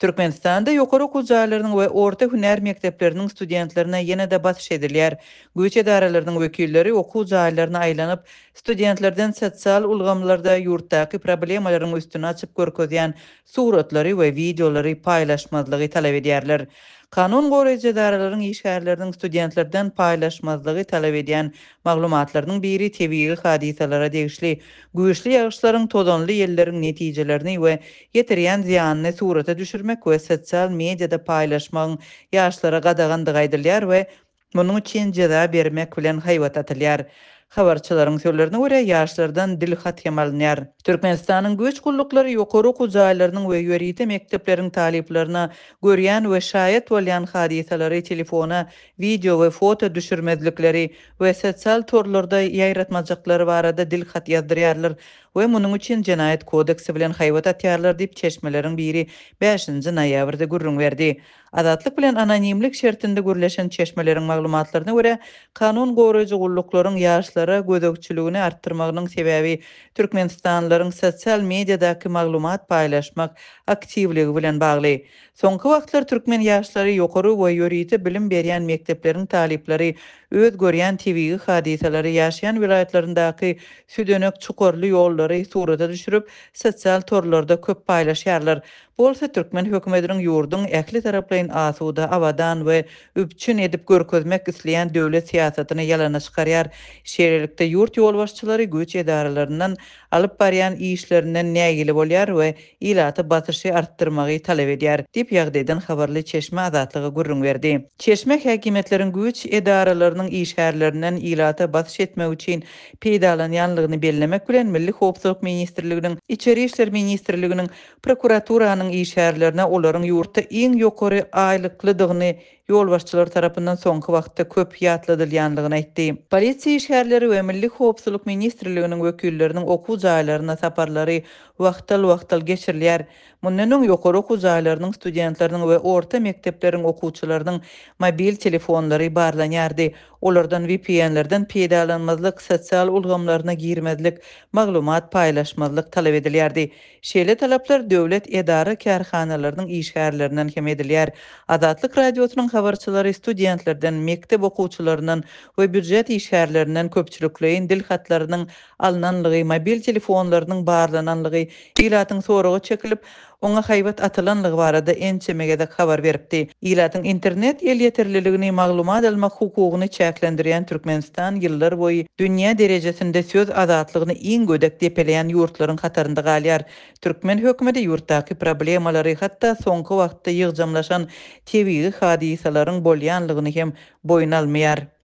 Türkmenistanda ýokary okuw jaýlarynyň we orta hünär mekdepleriniň studentlerine ýene de batyş edilýär. Güýç edaralarynyň wekilleri okuw jaýlaryna aýlanyp, studentlerden sosial ulgamlarda ýurtdaky problemalaryň üstüne açyp görkezýän suratlary we videolary paýlaşmazlygy talap edýärler. Kanun goraýjy edaralaryň işgärleriniň studentlerden paýlaşmazlygy talap edýän maglumatlarynyň biri tebii hadisalara degişli güýçli ýagyşlaryň tozanly ýelleriň netijelerini we ýetirýän ziýanyny surata düşürmek we sosial mediada paýlaşmagyň ýaşlara gadagandygy aýdylýar we munyň üçin jeza bermek bilen haýbat atylýar. Habarçylaryň sözlerine görä ýaşlardan dil hat yamalynýar. Türkmenistanyň göç gullukları ýokary okuw jaýlarynyň we ýörite mekdepleriniň taliplerine görýän we şaýat bolýan hadisalary telefona, video we foto düşürmezlikleri we sosial torlarda ýaýratmajaklary barada dil hat ýazdyrýarlar we munyň üçin Jenaýat kodeksi bilen haýbat atýarlar diýip çeşmeleriň biri 5-nji noýabrda gürrüň berdi. Azatlyk bilen anonimlik şertinde gürleşen çeşmeleriň maglumatlaryna görä, kanun goraýjy gulluklaryň ýaşlara gödökçiligini artdyrmagynyň sebäbi türkmenistanlylaryň sosial mediadaky maglumat paýlaşmak aktivligi bilen bagly. Soňky wagtlar türkmen ýaşlary ýokary we ýörite bilim berýän mekdepleriň talipleri öz görýän tebii hadisalary ýaşaýan vilayatlaryndaky südenek çukurly ýollary surata düşürüp sosial torlarda köp paýlaşýarlar. Bolsa türkmen hökümetiniň ýurdun ähli taraplaryň asuda awadan we üpçün edip görkezmek isleýän döwlet siýasatyny ýalana çykarýar. Şeýlelikde ýurt ýolbaşçylary güýç edaralarynyň alyp barýan işlerinden nägili bolýar we ilaty batyşy artdyrmagy talap edýär diýip ýagdaýdan habarly Çeşme Azatlygy gürrüň berdi. Çeşme häkimetleriň güýç edaralarynyň işgärlerinden ilata batyş etmek üçin peýdalanýanlygyny bellemek bilen Milli Howpsuzlyk Ministrliginiň, İçeri işler Ministrliginiň, prokuraturynyň işgärlerine olaryň ýurtda iň ýokary aýlyklydygyny ýolbaşçylar tarapyndan soňky wagtda köp ýatladylýanlygyny aýtdy. Polisiýa işgärleri we Milli Howpsuzlyk Ministrliginiň wekilleriniň okuw jaýlaryna saparlary wagtal geçirilýär. Mundan öň ýokary okuw jaýlarynyň studentleriniň we orta mekdepleriň okuwçylarynyň mobil telefonlary barlanýardy. Olardan VPN-lerden peýdalanmazlyk, sosial ulgamlaryna girmezlik, maglumat paýlaşmazlyk talap edilýärdi. Şeýle talaplar döwlet edara kärhanalarynyň işgärlerinden hem edilýär. Azatlyk radiosynyň habarçylary studentlerden, mektep okuwçylaryndan we büdjet işgärlerinden köpçülikleýin dil hatlarynyň alynanlygy, mobil telefonlarynyň barlananlygy ilatyň soragy çekilip oňa haýbat atylanlygy barada ençemegede habar beripdi. Ilatyň internet el ýetirliligini maglumat almak hukugyny çäklendirýän Türkmenistan ýyllar boýy dünýä derejesinde söz azatlygyny iň gödek depeleýän ýurtlaryň hatarynda galýar. Türkmen hökümeti ýurtdaky problemalary hatda soňky wagtda ýygjamlaşan tebii hadisalaryň bolýanlygyny hem boýun almaýar.